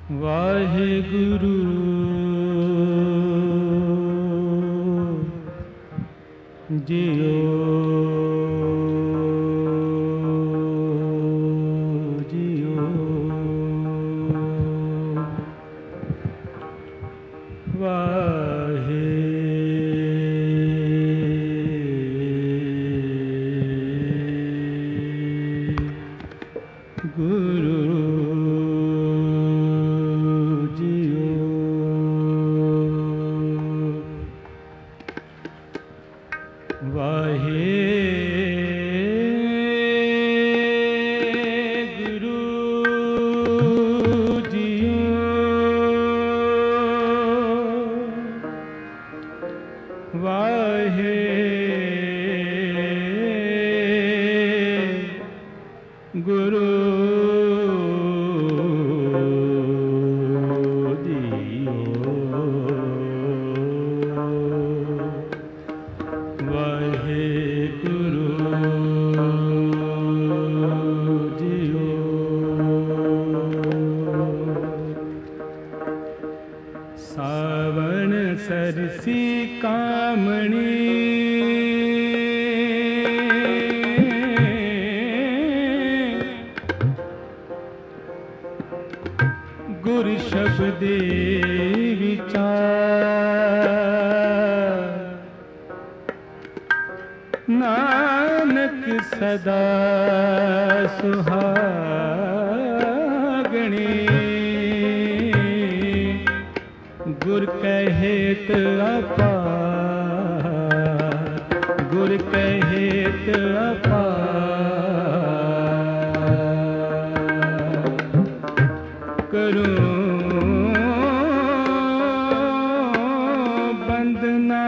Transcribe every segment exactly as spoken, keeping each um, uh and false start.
ਵਾਹਿਗੁਰੂ ਜੀਓ ਜੀਓ ਵਾਹਿਗੁਰੂ सरसी कामणी गुर शब्दे विचार नानक सदा सुहागणी गुर कहेत अपार गुर कहेत अपार करूं बंदना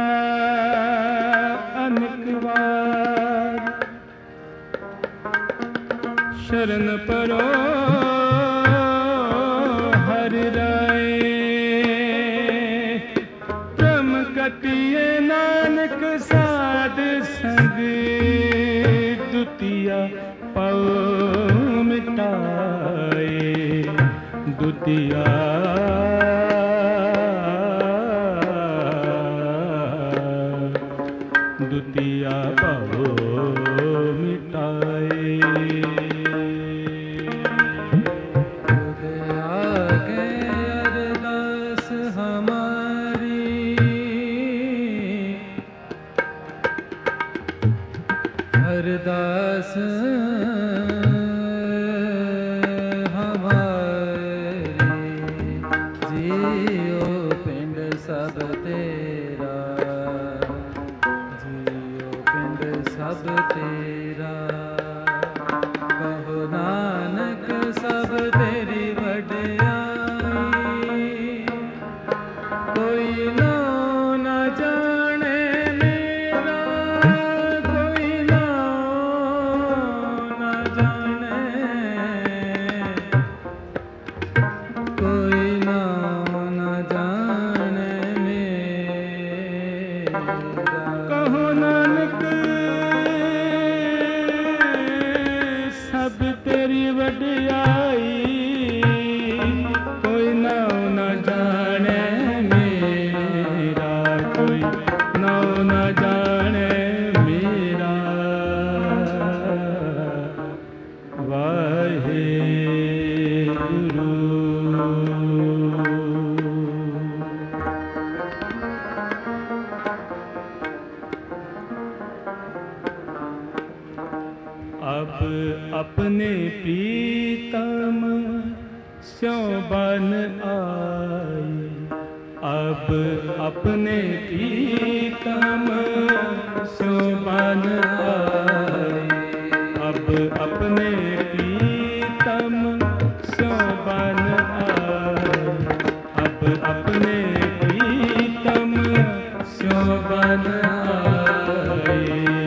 अनेक बार शरण परो हर राय कटिए नानक साध संग दुतिया पाओ मिटाए दुतिया दुतिया पाओ मिटाए अरदास हमारी जियो पिंड सब तेरा जियो पिंड सब तेरा कहो नानक सब तेरी वड्याई कोई नो न जाने कहो नानक सब तेरी वड्याई कोई नाम न जाने मेरा कोई नाम न जाने मेरा वाहेगुरु अब अपने प्रीतम स्यों बन आई अब अपने प्रीतम स्यों बन आई अब अपने प्रीतम स्यों बन आई अब अपने प्रीतम स्यों बन आई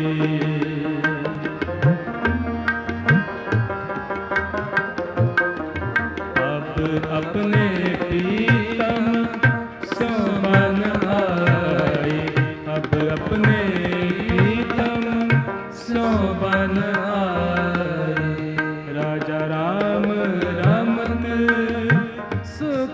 अपने प्रीतम स्यों बन आए अब अपने प्रीतम स्यों बन आए राजा राम रमत सुख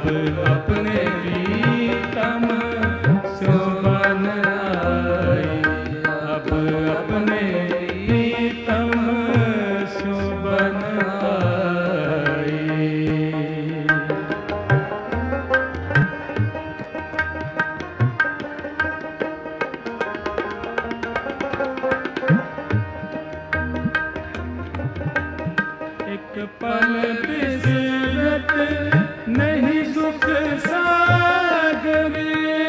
अब अपने प्रीतम शोभन आए, अब अपने प्रीतम शोभन आए। एक पल बिसरत नहीं सुख सागर,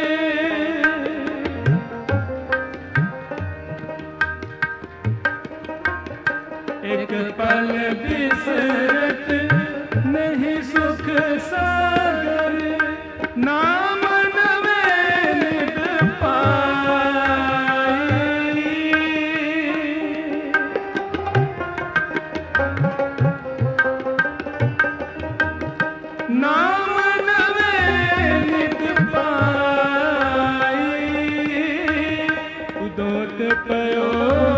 एक पल बिसरत नहीं सुख सागर, नाम नवे नित पाई, नाम नवे नित पाई, उदोत पयो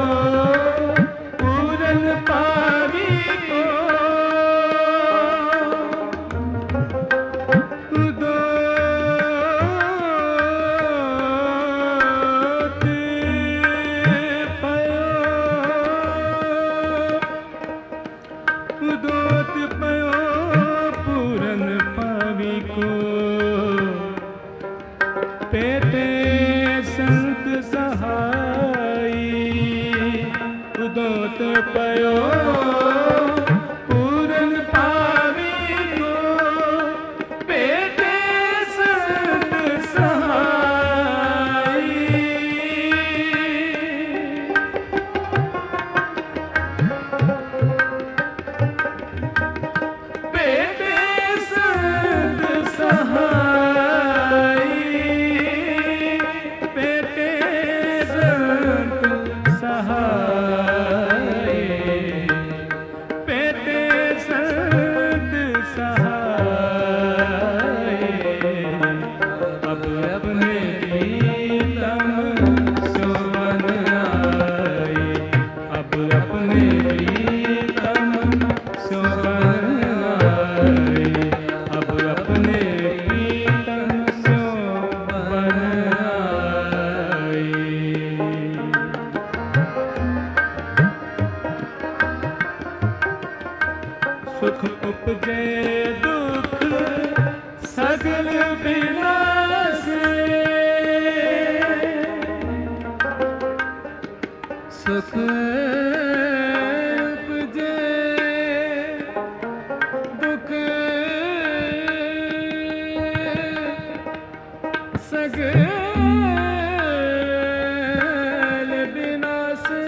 पूरन पावी को, उदोत पयो उदोत पयो पूरन पावी को, पेटे संत सहाई, उदोत पयो पूरन पावी को, पेटे संत सहाई, पेटे संत सहाई, पेटे संत सहाई, पेटे संत सहाई, अब अपने प्रीतम शोभन आए, अब अपने प्रीतम शोभन आए, अब अपने प्रीतम शोभन आए। सुख उपजे दुख सगल विनाशे, सुख उपजे दुख सगल विनाशे,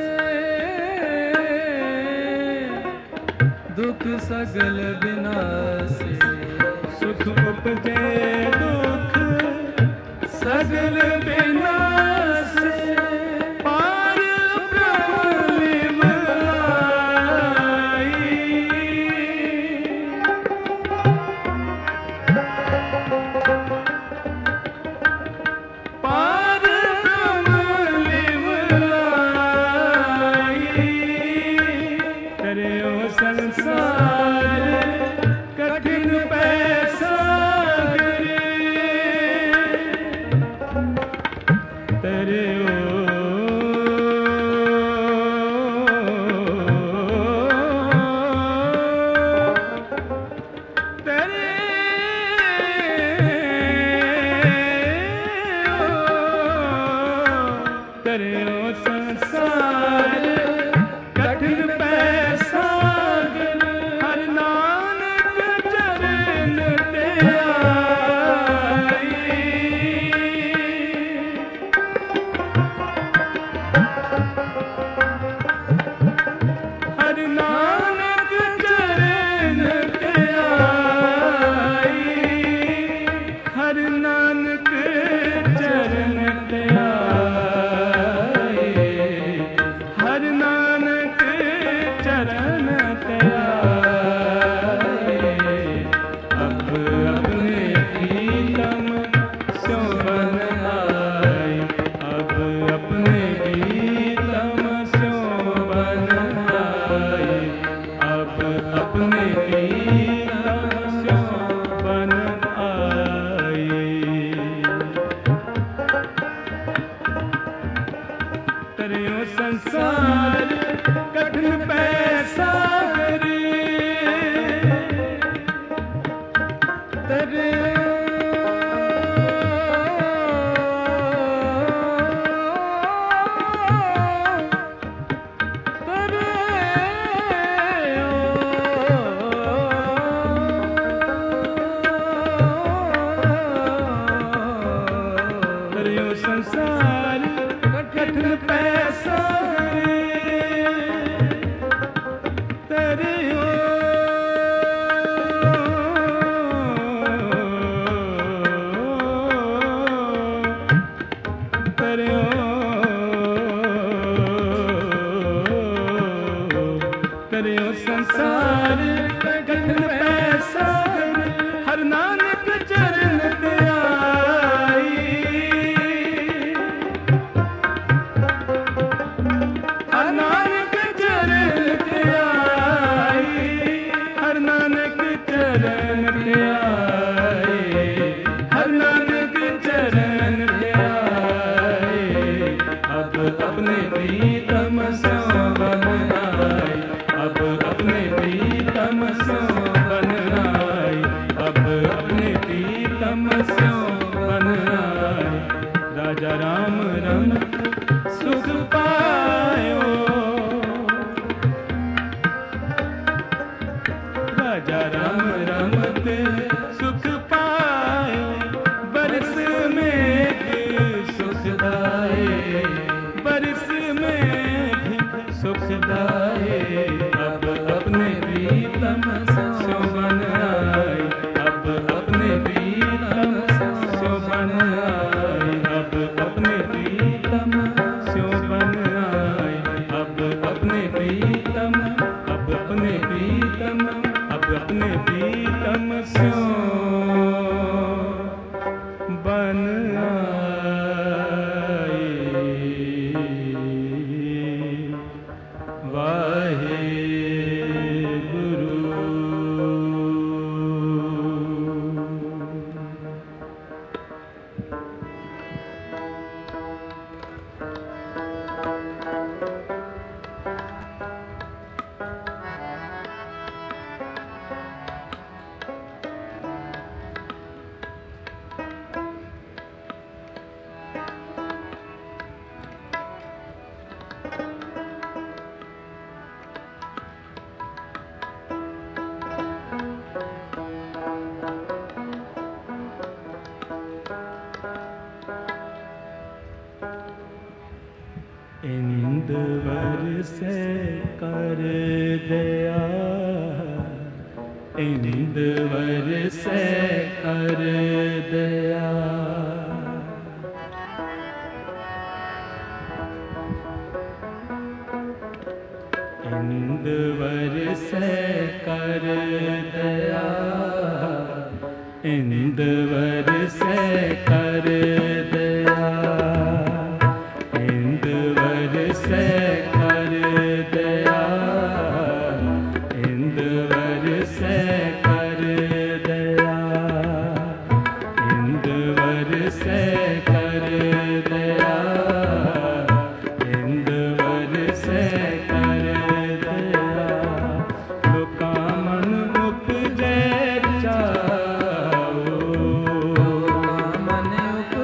दुख सगल विनाशे, सुख उपजे दुख सगल विनाशे, पार ब्रह्म लिवलाई, पार ब्रह्म लिवलाई, तेरे ओ संसार कठिन पैसा तेरे ओ तेरे ओ तेरे ओ संसार कठिन पैसा, हर नानक चरण ते आई, हर नानक चरण ते आई, हर नानक चरण ते आई, हर नानक चरण ते आई, अब अपने प्रीतम शोभन आए, अब अपने प्रीतम शोभन आए, अब अपने प्रीतम शोभन आए। कठिन पैसा तेरे संसार कठिन पैसा तेरी हो तेरे हो तेरे हो संसार कठिन पैसा हर नानक चरण पे अपने प्रीतम स्यों बन आए, अब अपने प्रीतम स्यों बन आए, अब अपने प्रीतम स्यों बन आए। राजा राम रमत सुख पायो, राजा राम रमत सुख पायो, बरस में सुखदाए, बरस में सुखदाए। अब अपने प्रीतम स्यों बन आए, अब अपने प्रीतम स्यों बन आए, अब अपने प्रीतम स्यों बन आए, अब अपने प्रीतम, अब अपने प्रीतम, अब अपने प्रीतम स्यों बन आए। वाहे गुरु। इंदवर से कर दया, इंदवर से कर दया, इंदवर से कर दया, इंदवर से कर दया, इंदवर से कर दया, इंदवर से कर दया, इंदवर से कर दया, इंदवर से कर दया। लोका मन उपजे चाओ, मन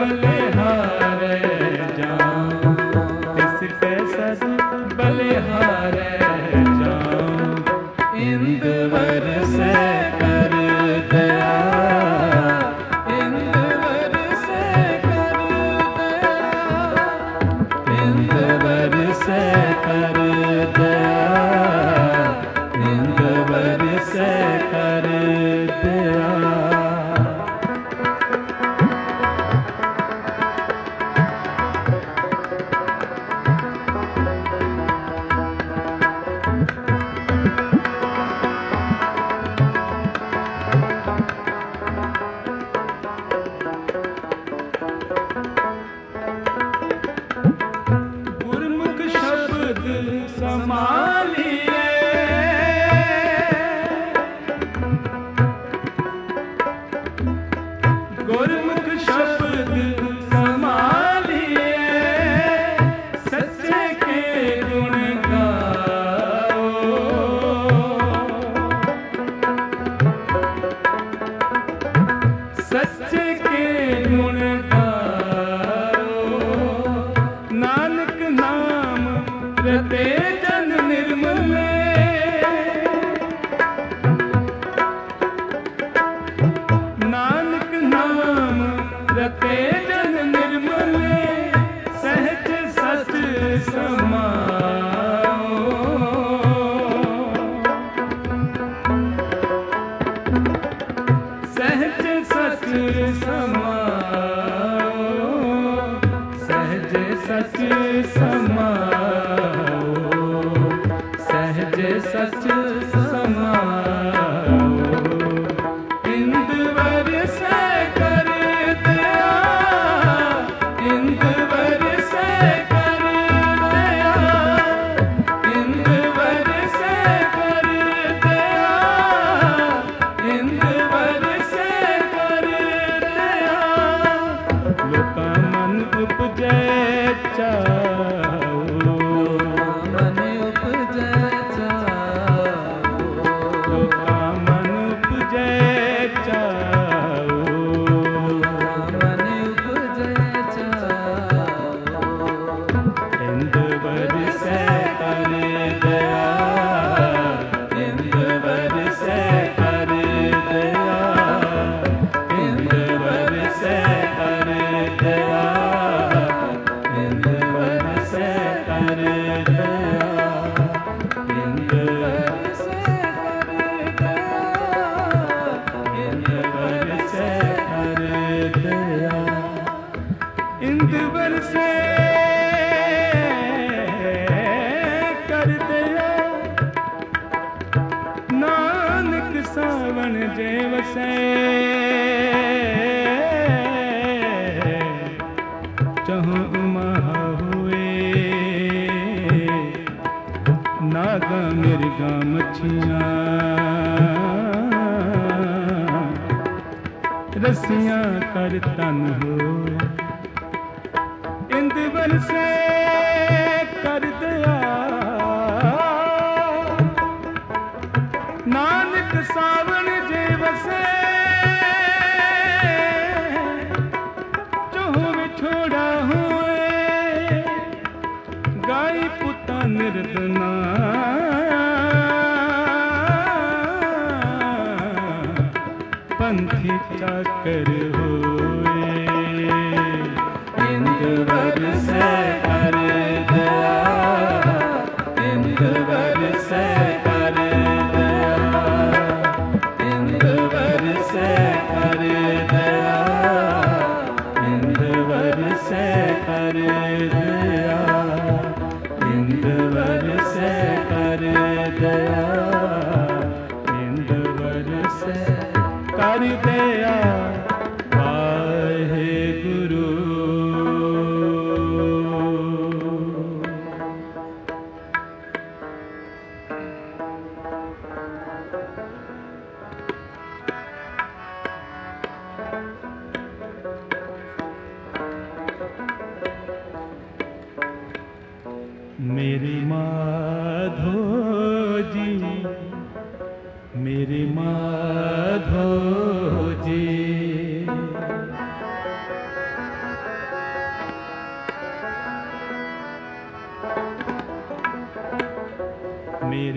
बलिहारे जाऊं, किसके सद बलिहारे जाऊं। इंदवर से कर दया, इंदवर से कर दया, इंदवर से कर दया, इंदवर से कर दया। गुरमुख शब्द संभालिए, गुरमुख शब्द संभालिए, सच्चे के गुण गाओ, सच्चे के गुण गाओ। नानक नाम रते जन निर्मले, नानक नाम रते जन निर्मले, सहज सच समाओ, सहज सच समाओ, सहज सच समाओ, सहज सच समाओ। इंदवर से कर दया, इंदवर से कर दया, इंदवर से कर दया, इंदवर से कर दया। लोका मन उपजै चाओ, मन उपजै चाओ, लोका मन उपजै चाओ, मन उपजै चाओ। इंदवर से कर दया, इंदवर से कर दया, इंदवर से कर दया, इंदवर से कर दया, इंदवर से कर दया, इंदवर से कर दया। नानक सावन जेव से चहु महा हुए, नागा मिर्गा मछियाँ रसियाँ कर तन हो। इंदवर से कर दया, नानक सावन जेव से चहु विछोड़ा हुए, गाय पुता निर्दना पंथी चाकर होए। इंदवर से कर दया,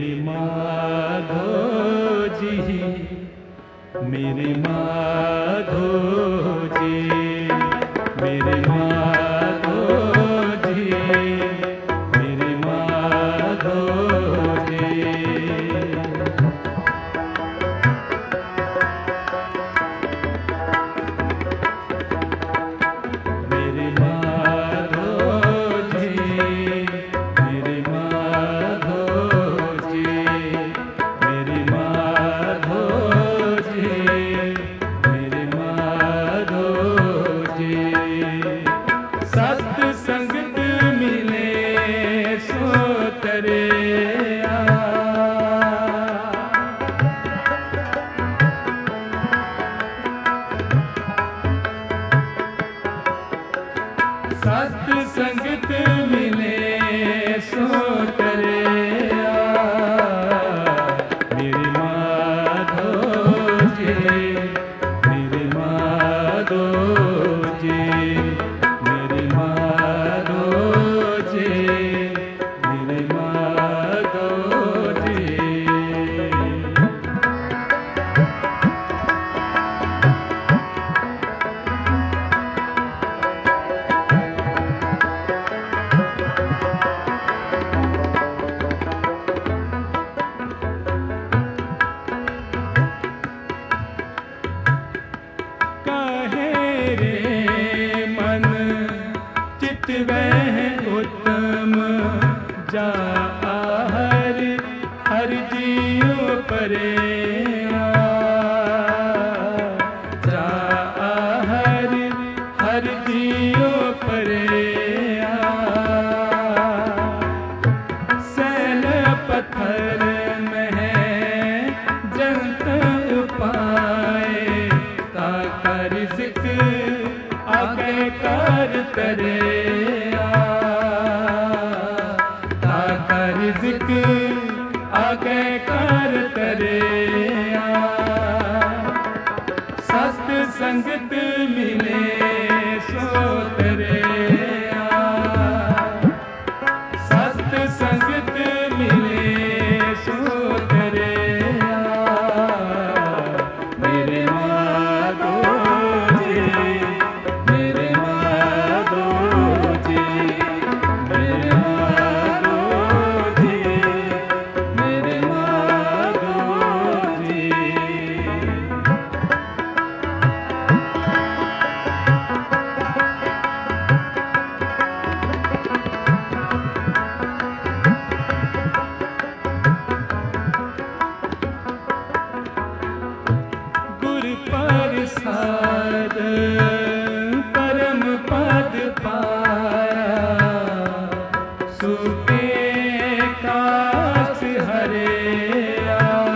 मेरे माधो जी, मेरे माधो जी, मेरे माधो जी, मेरे माधो जी। मेरे माधो जी, मेरे माधो जी, मेरे माधो जी, मेरे माधो जी। सत्संगत मिले सो तरे आ, सत्संगत मिले सो तरे आ। मेरे माधो जी, मेरे माधो जी, मेरे माधो जी, मेरे माधो जी। काहे रे मन चित वह उत्तम, जा हर हर जीव परे आ, जा हर हर जीव परे आ। सैल पत्थर में जंत उपाय, ताका रिज़्क़ आगे कार करे आ, ताका रिज़्क़ आगे कार करे आ। सत्संगत मिले सो तरे आ, सत्संगत मिले सो तरे आ। मेरे माधो जी, मेरे माधो जी, मेरे माधो जी, मेरे माधो जी। गुर प्रसाद परम पद पाया, सुखे काश हरे आ,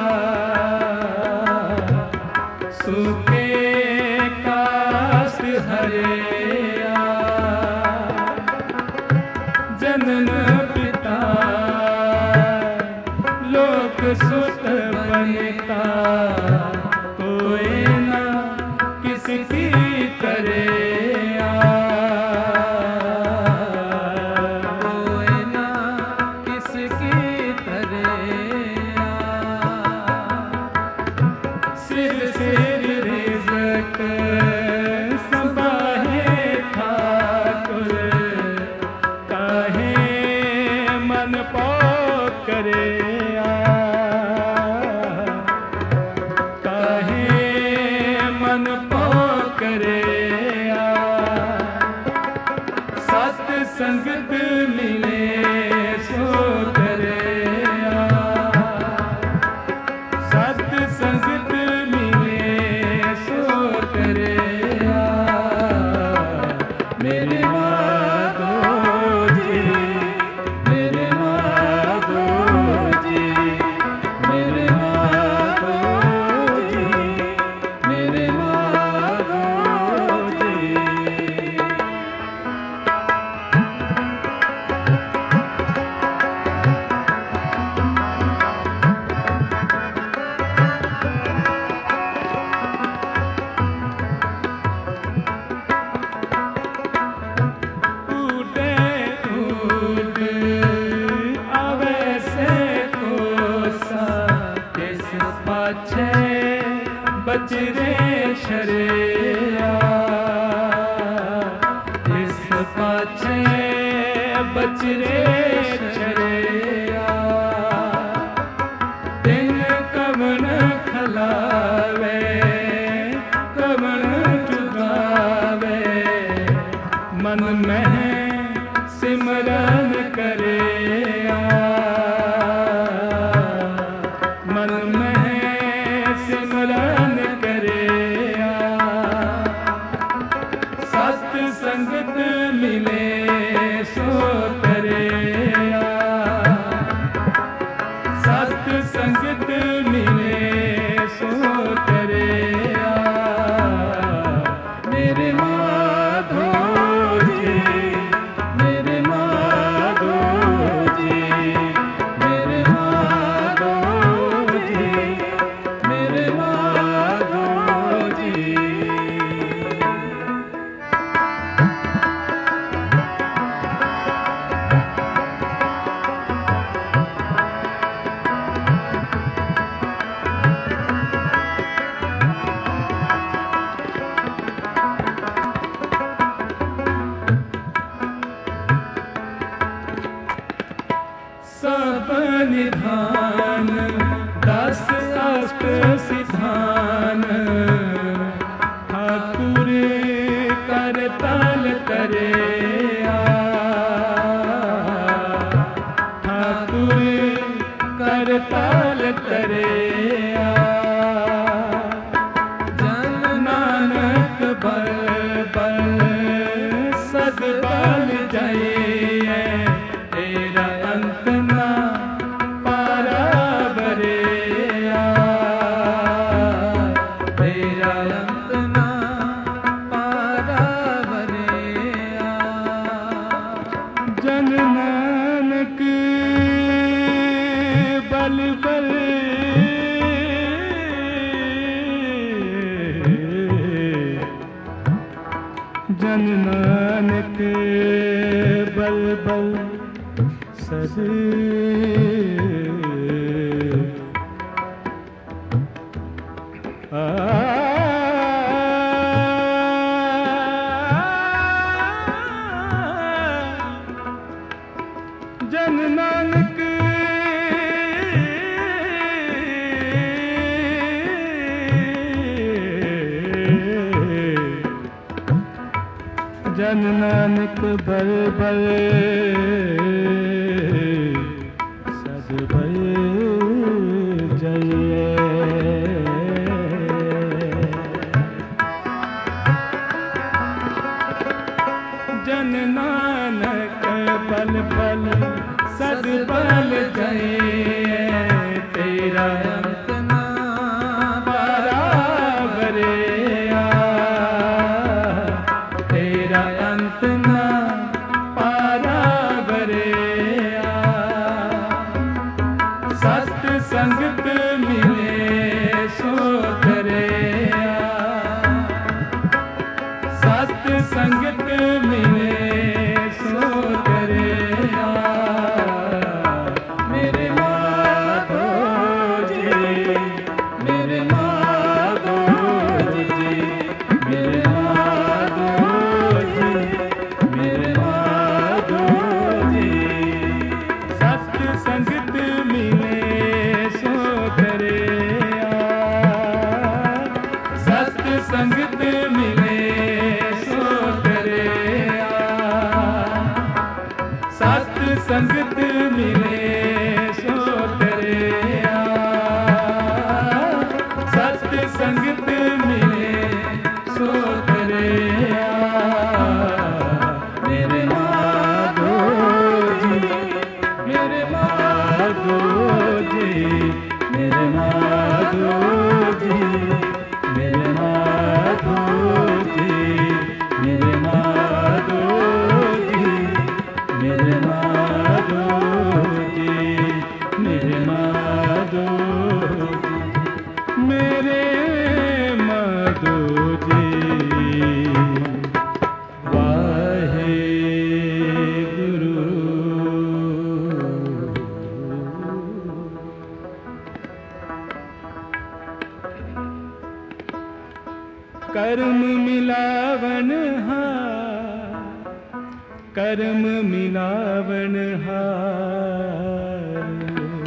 सुखे काश हरे आ। जनन पिता लोक सुत बनता, कोई ना किसकी करे आ, कोई ना किसकी करे आ। सिर सिर रिज़्क़ संभाहे ठाकुर, काहे मन पाप करे आ, काहे मन पाप करे आ। सत्संगत मिले सो तरे आ, सत्संगत मिले सो तरे आ। मेरे माधो जी, मेरे माधो जी, मेरे माधो जी, मेरे माधो जी। बचरे शरिया इस पाछे बचरे शरिया दिन कवन खलावे कवन चुगावे मन में सिमरन करे मन में सिमरन करे सत संगत मिले सो करे सत संगत मिले सो करे मेरे माधो जी मेरे माधो जी मेरे माधो जी मेरे माधो जी सब निधान दस अष्ट सिधान ठाकुर कर तल करे ठाकुर कर तल करे जन नानक बल बल सद बल जाइए तेरा अंत ना पारा बरेया तेरा अंत ना पारा बरेया जन नानक बल बल जन नानक बल बल सद जन नानक जन नानक बल बल सद बल जय जन नानक बल बल सद बल जय तेरा अंत ना पारा बरेया तेरा अंत ना पारा बरेया सत संगत मिले सो करेया सत संगत मिले सो करेया मेरे माधो जी मेरे माधो जी मेरे माधो जी मेरे माधो जी सत संगत मिले सो करेया सत संगत मिले सो करेया सत संगत मिले सो करेया सत संगत मिले सो करेया मेरे माधो जी मेरे माधो जी मेरे माधो जी मेरे माधो जी मेरे माधो जी मेरे माधो ਕਰਮ ਮਿਲਾਵਣ ਹਾਰ।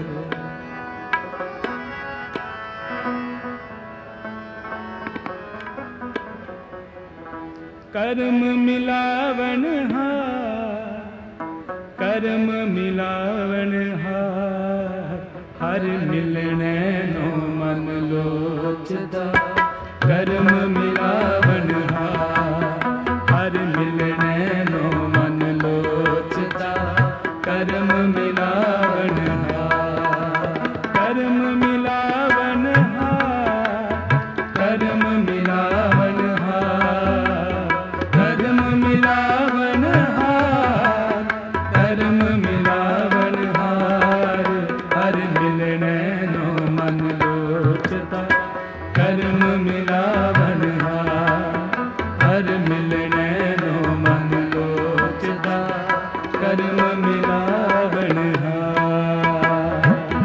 ਕਰਮ ਮਿਲਾਵਣ ਹਾਰ, ਕਰਮ ਮਿਲਾਵਣ ਹਾਰ, ਹਰ ਮਿਲਣੇ ਨੂੰ ਮਨ ਲੋਚਦਾ। ਕਰਮ ਮਿਲਾਵਣ ਹਾਰ, ਹਰ ਮਿਲਣੇ ਨੂੰ ਮਨ ਲੋਚਦਾ। ਕਰਮ ਮਿਲਾਵਣ ਹਾਰ, ਕਰਮ ਮਿਲਾਵਣ ਹਾਰ, ਕਰਮ ਮਿਲਾਵਣ ਹਾਰ, ਕਰਮ ਮਿਲਾਵਣ ਹਾਰ, ਕਰਮ ਮਿਲਾਵਣ ਹਾਰ, ਹਰ ਮਿਲਣੇ ਨੂੰ ਮਨ ਲੋਚਦਾ। ਕਰਮ ਮਿਲਾਵਣ ਹਾਰ, ਹਰ ਮਿਲਣੇ ਨੂੰ ਮਨ ਲੋਚਦਾ। ਕਰਮ ਮਿਲਾਵਣ ਹਾਰ।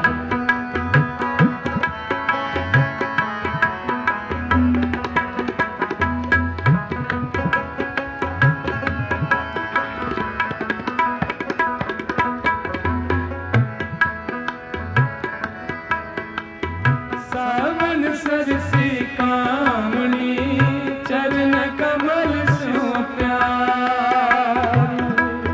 ਸਾਵਨ ਸਰਸੀ ਕਾਮਣੀ, ਚਰਨ ਕਮਲ ਸਿਉ ਪਿਆਰ।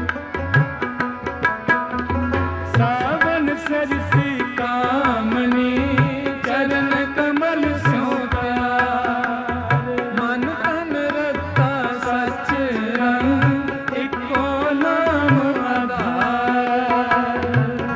ਸਾਵਨ ਸਰਸੀ ਕਾਮਣੀ, ਚਰਨ ਕਮਲ ਸਿਉ ਪਿਆਰ। ਮਨ ਤਨ ਰਤਾ ਸਚ ਰੰਗ, ਇੱਕੋ ਨਾਮ ਆਧਾਰ।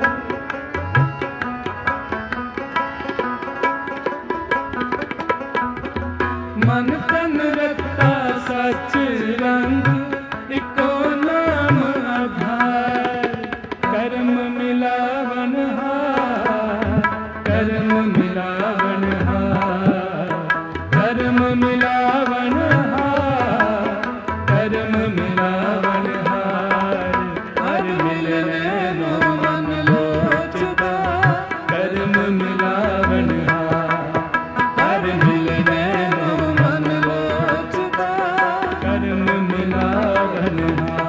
ਮਨ ਤਨ ਰਤਾ ਸਚ ਰੰਗ, ਇੱਕੋ ਨਾਮ ਆਧਾਰ। ਕਰਮ ਮਿਲਾਵਣ ਹਾਰ, ਕਰਮ ਮਿਲਾਵਣ ਹਾਰ, ਕਰਮ ਮਿਲਾਵਣ ਹਾਰ, ਕਰਮ ਮਿਲਾਵਣ ਹਾਰ, ਹਰ ਮਿਲਣੇ ਨੂੰ ਮਨ ਲੋਚਦਾ। ਕਰਮ ਮਿਲਾਵਣ ਹਾਰ, ਹਰ ਮਿਲਣੇ ਨੂੰ ਮਨ ਲੋਚਦਾ। ਕਰਮ ਮਿਲਾਵਣ ਹਾਰ।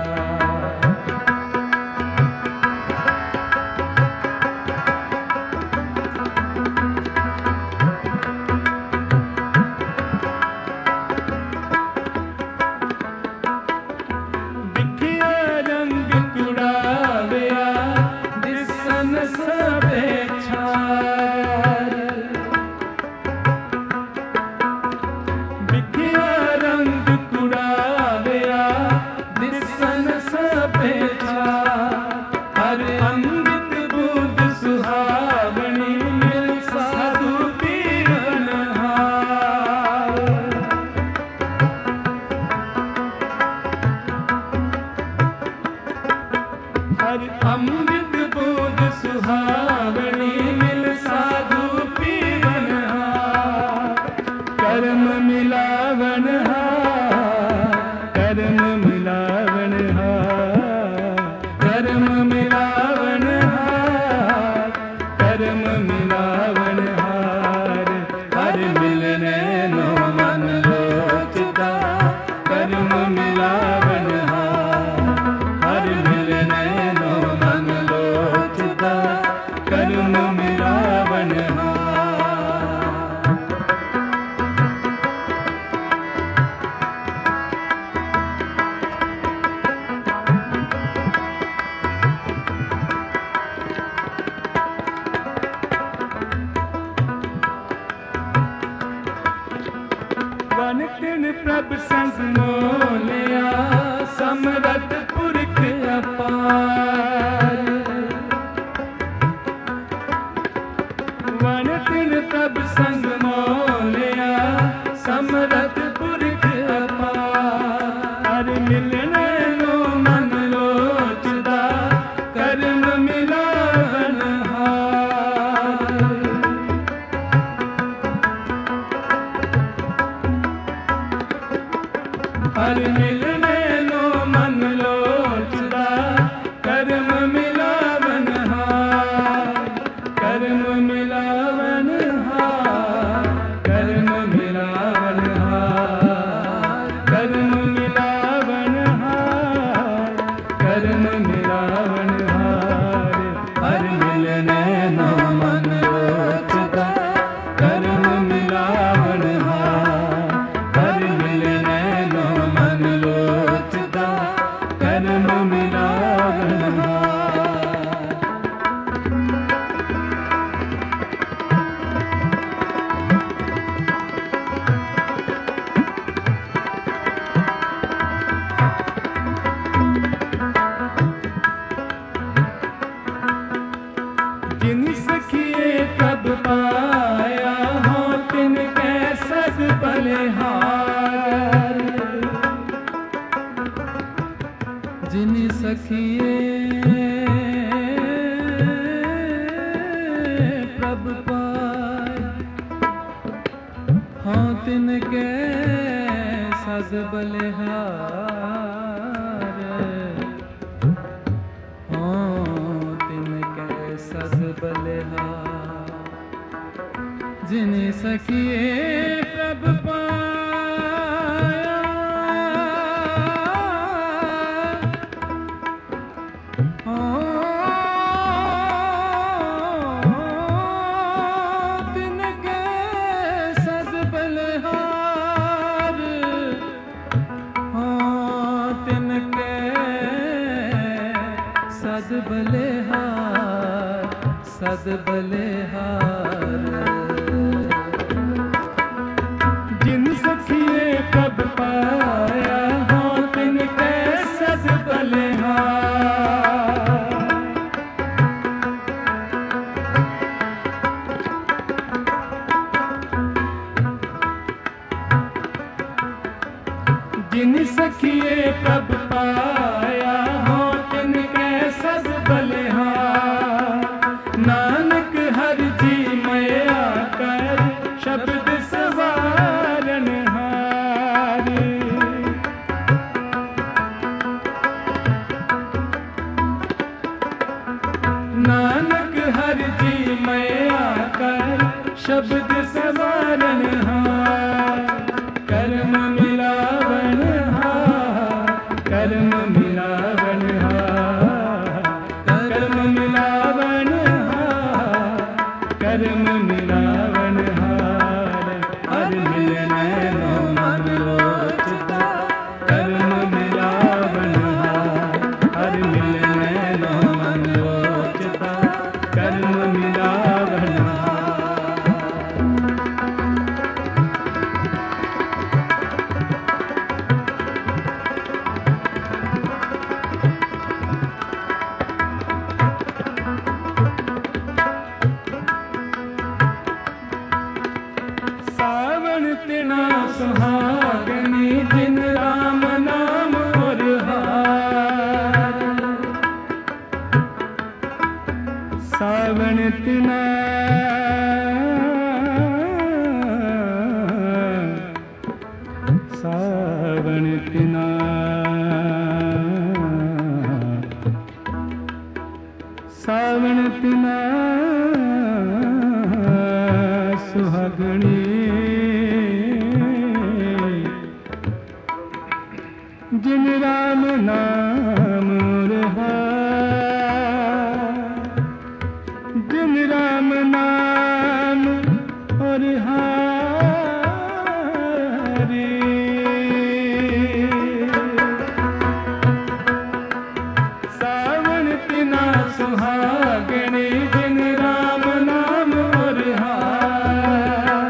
ਦਿਖਿਆ ਰੰਗ ਕੁੜਾਵਿਆ, ਦਿਸਨ ਸਭੇ ਛਾਰ। ਦਿਖਿਆ ਰੰਗ ਕੁੜਾਵਿਆ, ਦਿਸਨ ਸਭੇ ਛਾਰ। ਹਰ ਅੰਮ੍ਰਿਤ ਬੂੰਦ ਸੁਹਾਵਣੀ, ਮਿਲ ਸਾਧੂ ਪੀਵਨ ਹਾਰ। ਹਰ ਅੰਮ੍ਰਿਤ ਬੂੰਦ ਸੁਹਾਵਣੀ, ਮਿਲ ਸਾਧੂ ਪੀਵਨ ਹਾਰ। ਕਰਮ ਮਿਲਾਵਣ ਹਾਰ, ਕਰਮ ਮਿਲਾਵਣ ਹਾਰ, ਕਰਮ ਮਿਲਾਵਣ ਹਾਰ, ਕਰਮ ਮਿਲਾਵਣ ਹਾਰ, ਹਰ ਮਿਲਣੇ ਨੂੰ ਮਨ ਲੋਚਦਾ। ਕਰਮ ਮਿਲਾਵਣ ਹਾਰ, ਹਰ ਮਿਲਣੇ ਨੂੰ ਮਨ ਲੋਚਦਾ। ਕਰਮ ਮਿਲਾਵਣ ਹਾਰ। ਵਨ ਤਿਨ ਪ੍ਰਭ ਸੰਗ ਮੋਲਿਆ, ਸਮਰਥ ਪੁਰਖ ਅਪਾਰ। ਵਨ ਤਿਨ ਪ੍ਰਭ ਸੰਗ ਮੋਲਿਆ, ਸਮਰਥ ਪੁਰਖ ਅਪਾਰ। ਹਰ ਮਿਲਣੇ ਨੂੰ ਮਨ ਲੋਚਦਾ। ਕਰਮ ਮਿਲਾਵਣ ਹਾਰ। ਹਰ ਮਿਲਣੇ ਨੂੰ ਮਨ ਲੋਚਦਾ। ਕਰਮ ਮਿਲਾਵਣ ਹਾਰ, ਕਰਮ ਮਿਲਾਵਣ ਹਾਰ, ਕਰਮ ਮਿਲਾਵਣ ਹਾਰ, ਕਰਮ ਮਿਲਾਵਣ ਹਾਰ, सखिए प्रभ पाए, हाँ तिनके सद बलिहार, हाँ तिनके सद बलिहार। जिन सखिए प्रभ पाया, हाँ तिनके सद बलिहार, हाँ तिनके सद बलिहार, सद बलिहार। जिन सखिए प्रभ पाया, हाँ तिनके सद बलिहार। जिन सखिए प्रभ पाया, हाँ तिनके सद बलिहार। नानक हर जी मया कर, शब्द सवारन हार। नानक हर जी मया कर, शब्द सवारन हार। कर्म मिलावन हार, कर्म मिलावन हार, कर्म मिलावन हार, कर्म मिलावन हार। हर मिलने नो मन लोचता, कर्म मिलावन हार। हर मिलने नो मन लोचता, कर्म मिलावन हार। सावन तिना सुहागनी, जिन राम नाम और हार। सावन तिना सावन तिना सावन तिना सुहागणी, जिन राम नाम रहार। जिन राम नाम और हारी। सावन तिना सुहागणी, जिन राम नाम और हार।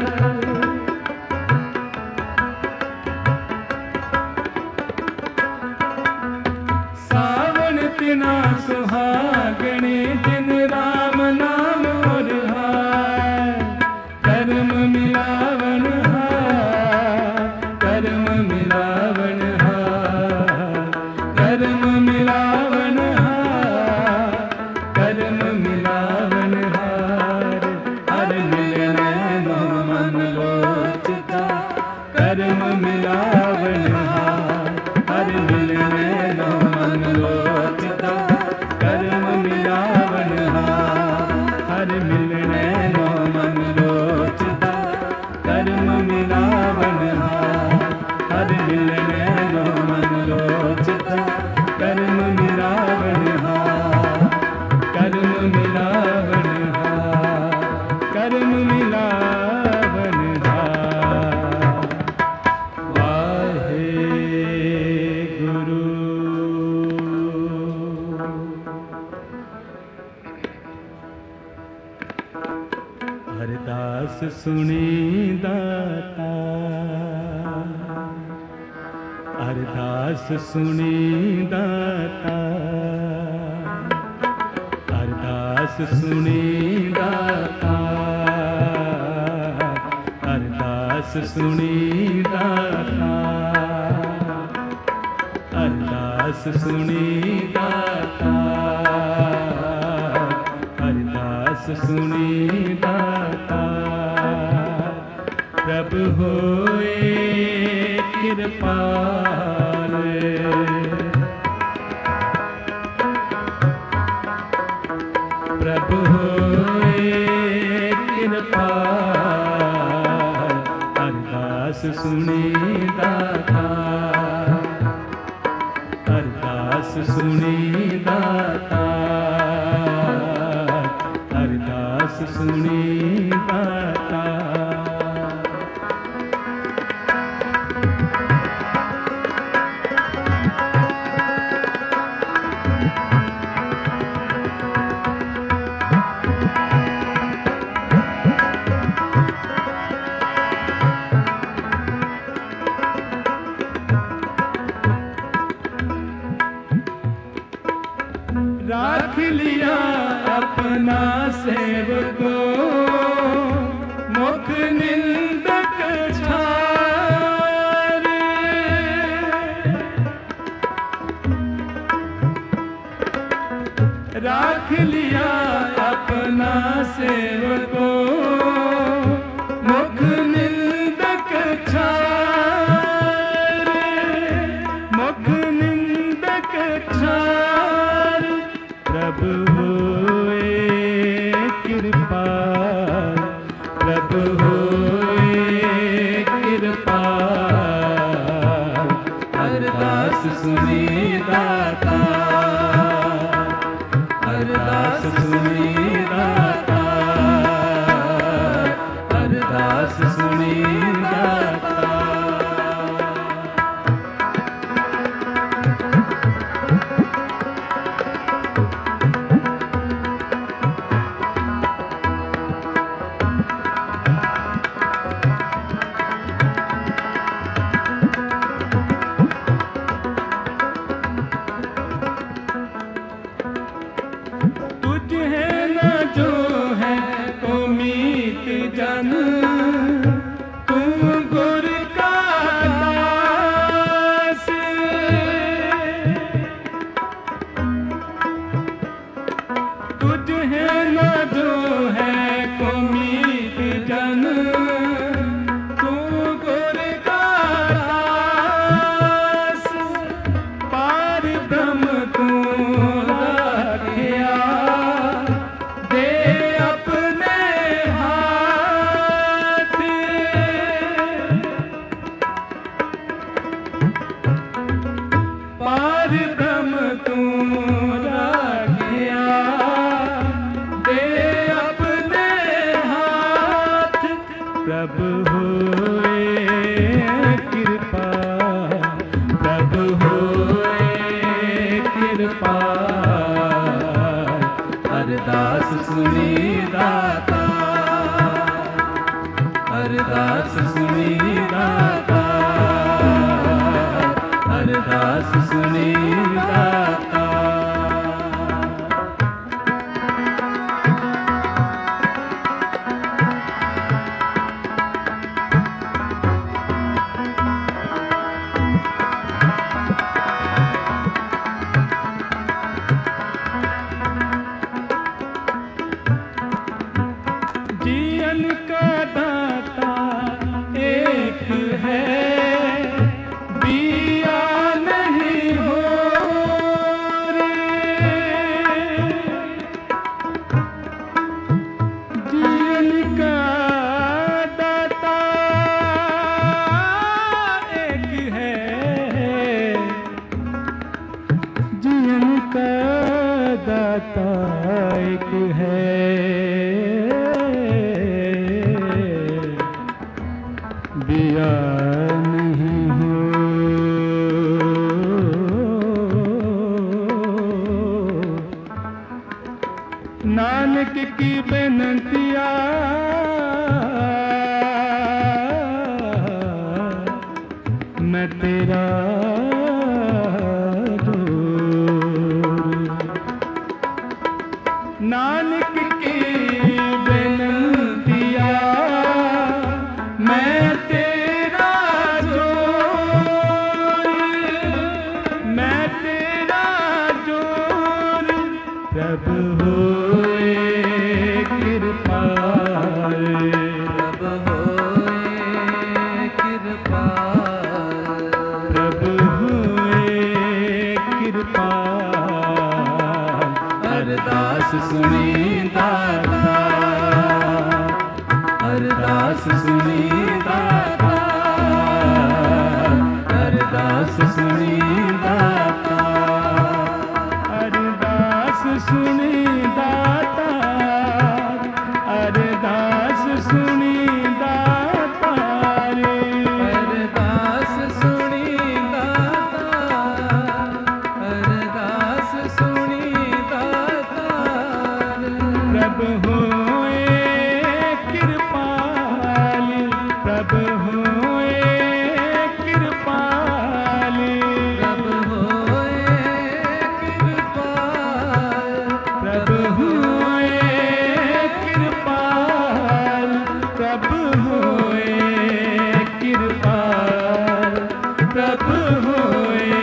सावन तिना सुहागणी, जिन राम नाम और हार। कर्म मिलावन हार, कर्म मिलावन हार, कर्म मिलावन हार, कर्म मिलावन हार। हर मिलने नो मन लोचता, कर्म मिलावन हार। हर मिलने नो मन लोचता, कर्म मिलावन हार। हर मिलने नो मन लोचता, कर्म मिलावन हार। हर मिलने नो मन लोचता, कर्म मिलावन हार। कर्म मिलावन हार, कर्म मिलावन हार। वाहे गुरु। हरदास सुनी दाता, अरदास सुनी दाता। अरदास सुनी दाता, अरदास सुनी दाता। अरदास अरदास सुनी दाता, अरदास सुनी दाता। प्रभु होए कृपाल, प्रभु होए कृपाल, अरदास सुनी दाता, अरदास सुनी दाता, अरदास सुनी दाता। राख लिया अपना सेवको, मुख निंदक छारे। राख लिया अपना सेवको, मुख निंदक छारे, मुख निंदक छारे। प्रभु होए कृपाल, प्रभु होए कृपाल, अरदास सुनी दाता, अरदास सुनी दाता, अरदास सुनी दाता। तुझ है न जो है उम्मीद जन, तू गुर का दास। तुझ है न जो है उम्मीद जन, तू गुर का दास। पार ब्रह्म तू राखिया, दे अपने हाथ। पार ब्रह्म तू राखिया, दे अपने हाथ। प्रभु होए कृपाल, प्रभु होए कृपाल, अरदास सुनी दाता, अरदास सुनी दाता, अरदास सुनी दाता। जीवन का दाता एक है, दिया नहीं हो रे। जीवन का दाता एक है, जीवन का दाता एक है। दिया नहीं हो नानक की बेनतिया, मैं तेरा दूर। नानक की प्रभु होए कृपाल, प्रभु होए कृपाल, प्रभु होए कृपाल। अरदास सुनी दाता, अरदास सुनी दाता, अरदास सुनी दाता, अरदास सुनी दाता, अरदास सुनी दाता रे। अरदास सुनी दाता, अरदास सुनी दाता। प्रभु होए कृपाल, प्रभु होए कृपाल, प्रभु होए कृपाल, प्रभु होए कृपाल, प्रभु होए कृपाल, प्रभु होए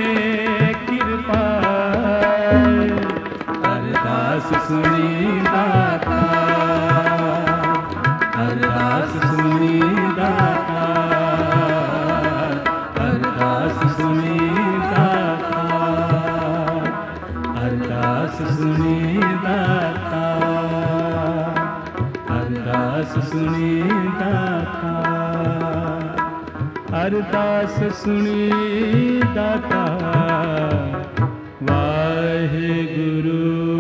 कृपाल। अरदास सुनी दाता, अरदास सुनी दाता, अरदास सुनी दाता, अरदास सुनी दाता, अरदास सुनी दाता, अरदास सुनी दाता। वाहेगुरु।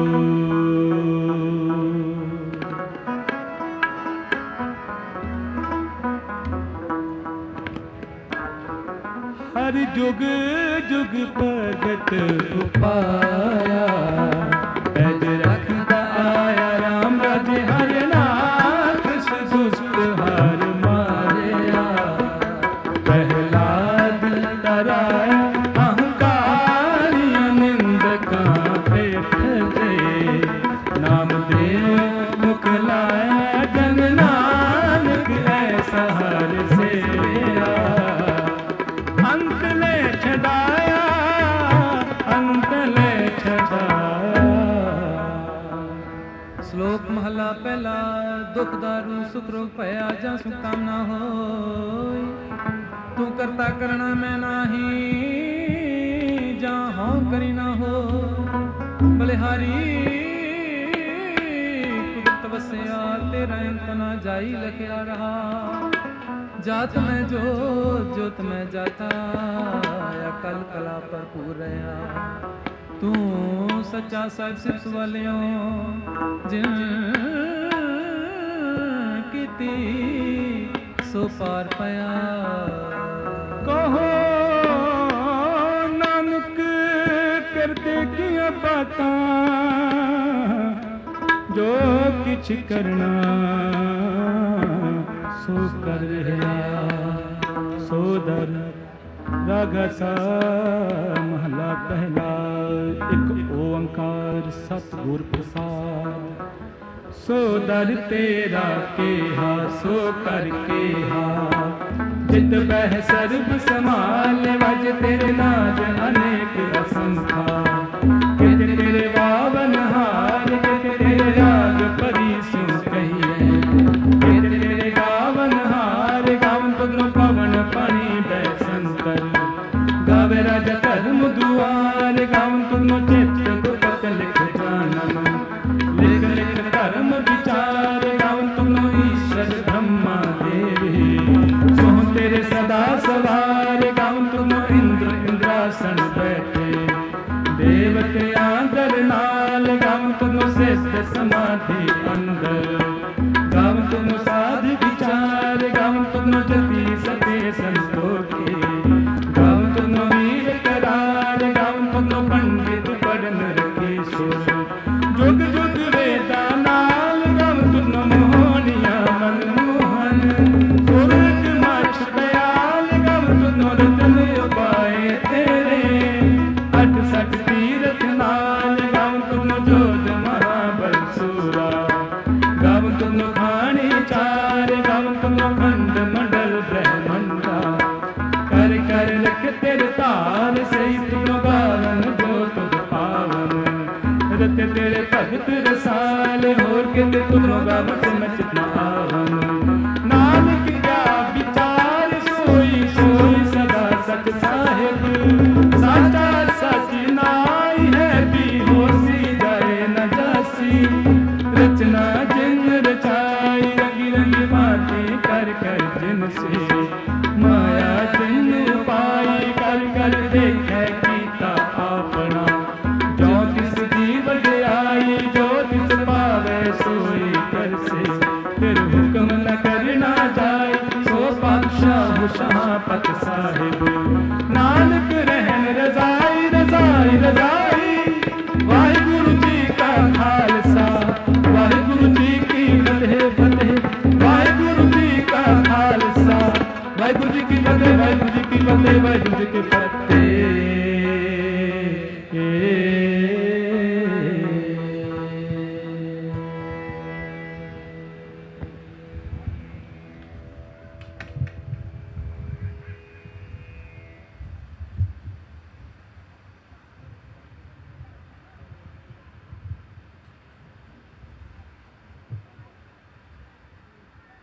हर जुग जुग भगत उपाया, पैज रखता आया राम राजे हर नाथ, दुष्ट हार मारिया। प्रहलाद तराया अहंकारी, निंदका पेट दे, नाम देव मुख लाया जन नानक, ऐसा हर सेविया। अंत ले छड़ाया, अंत ले छड़ाया। श्लोक महला पहला। दुख दारू सुख रोग भया जा सुख कामना होय, तू करता करना मैं नाही, जा हों करी ना हो। बलिहारी कुदरत वसिया, तेरा अंत ना जाई लखिया रहा। जात में जोत जोत में जाता, अकल कला भरपूर रहा। तू सच्चा साहिब सिफ्त वालियों, जिन कीती सो पार पाया। कहो नानक करते किया बातां, जो किछ करना सो कर रहा। सो दर रागा सा महला पहला। एक ओंकार सतगुर प्रसाद। सो दर तेरा केहा सो कर केहा, जित बह सर्ब समाल। वज तेरे नाज अनेक असंखा, कित तेरे बावन हार। कित तेरे राग परी सिंह कहिए, कित तेरे गावन हार। गावन तुगनो पवन पानी बैसंकर, गावे राजा धर्म दुआर। गावन तुगनो चित्त गुप्त लिख जानम, लिख लिख धर्म विचार। गावन तुगनो ईश्वर ब्रह्मा देवी, सोह तेरे सदा सवार। गावन तुगनो इंद्र इंद्रासन बैठे, देवते आदर नाल। गावन तुगनो सिद्ध समाधि अंदर, गावन तुगनो साध विचार। गावन तुगनो जति सते संतोखे, गावन तुगनो वीर करार। गावन तुगनो पंडित पढ़न रखे सुर, जुग जुग वेदा नाल। गावन तुगनो मोहनिया मनमोहन, सुरत मछ दयाल। गावन तुगनो रतन उपाय तेरे, अठ सठ तीरथ नाल। गावन तुगनो जोध महाबल सूरा, गावन तुगनो खानी चार। गावन तुगनो खंड मंडल ब्रह्मंडा, किते तेरे भगत रसाल होर किते तुझों गावत मैं चितना आवन नानक क्या विचार सोई सोई सदा सच साहिब साचा सच नाई है बेहोशी जाए न जासी रचना जिन रचाई रंगी रंगी बातें कर कर जिन से माया जिन पाई कर कर देखे कीता अपना जो तिस जीव आई जो तिस पावे सोई कर से फिर हुक्म न करना जाए सो पातशाह शाहपत साहिब नानक रहन रजाई रजाई रजाई वाहिगुरु जी का खालसा वाहिगुरु जी की फतेह फतेह वाहिगुरु जी का खालसा वाहिगुरु जी की फतेह वाहिगुरु जी की फतेह वाहिगुरु जी की फतेह।